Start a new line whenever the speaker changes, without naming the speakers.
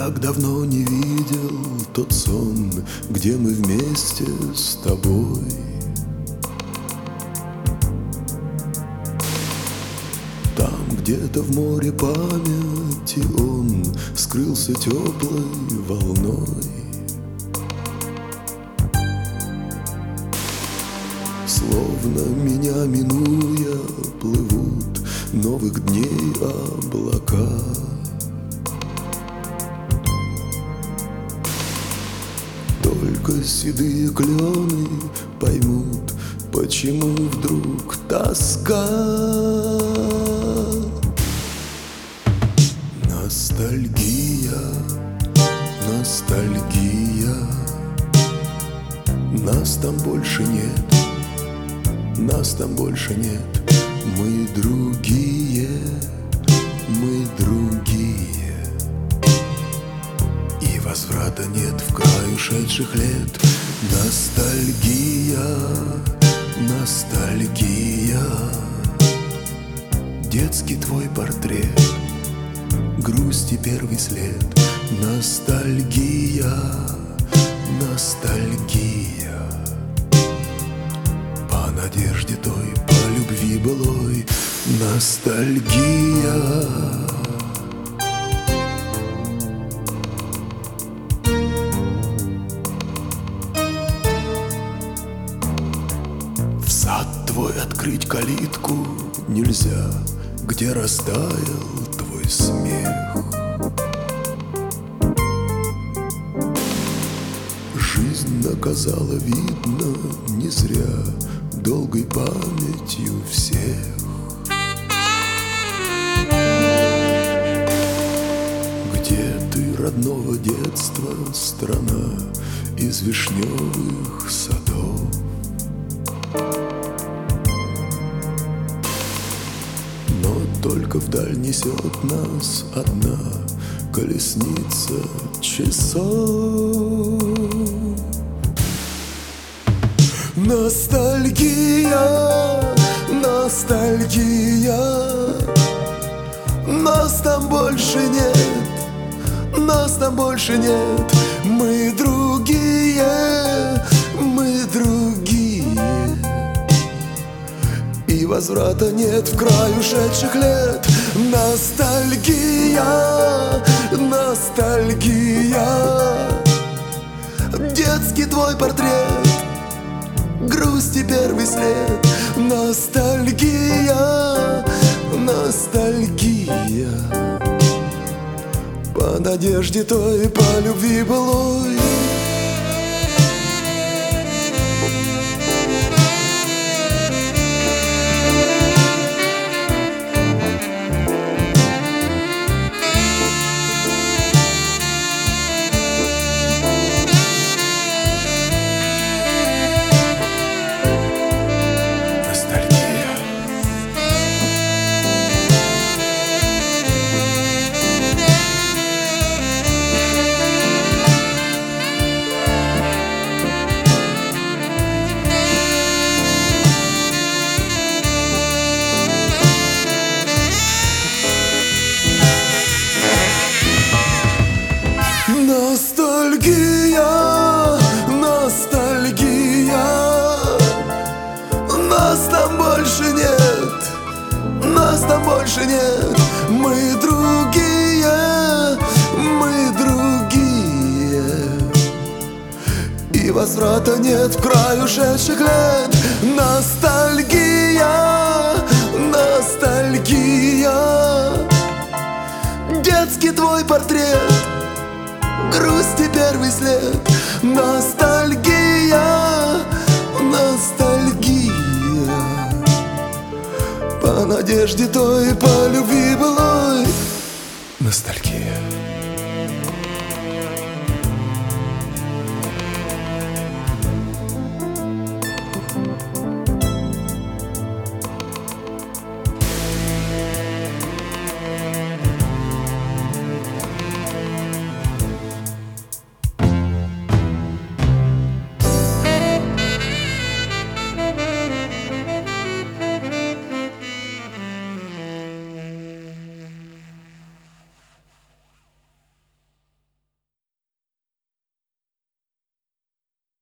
Так давно не видел тот сон, где мы вместе с тобой. Там где-то в море памяти он скрылся теплой волной. Словно меня минуя плывут новых дней облака. Только седые клены поймут, почему вдруг тоска. Ностальгия, ностальгия. Нас там больше нет, нас там больше нет. Мы другие, мы другие. И возврата нет в край ушедших лет. Ностальгия, ностальгия. Детский твой портрет, грусти первый след. Ностальгия, ностальгия. По надежде той, по любви былой. Ностальгия. В сад твой открыть калитку нельзя, где растаял твой смех. Жизнь наказала, видно, не зря, долгой памятью всех. Где ты, родного детства страна из вишневых садов? Но только вдаль несет нас одна колесница часов. Ностальгия, ностальгия. Нас там больше нет, нас там больше нет. Мы другие, мы другие. И возврата нет в край ушедших лет. Ностальгия, ностальгия. Детский твой портрет, грусти первый след. Ностальгия, ностальгия. По надежде той, по любви былой. Ностальгия, ностальгия. Нас там больше нет, нас там больше нет. Мы другие, мы другие. И возврата нет в край ушедших лет. Ностальгия, ностальгия. Детский твой портрет, грусти первый след. Ностальгия, ностальгия. По надежде той, по любви былой. Ностальгия.